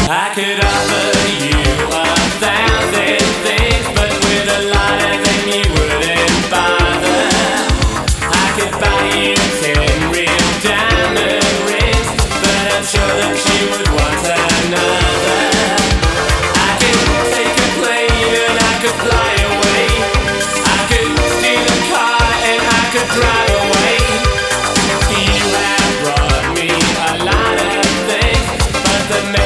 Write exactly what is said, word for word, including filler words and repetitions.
I could offer you a thousand things, but with a lot of them you wouldn't bother. I could buy you ten real diamond rings, but I'm sure that you would want another. I could take a plane and I could fly away. I could steal a car and I could drive away. You have brought me a lot of things, but the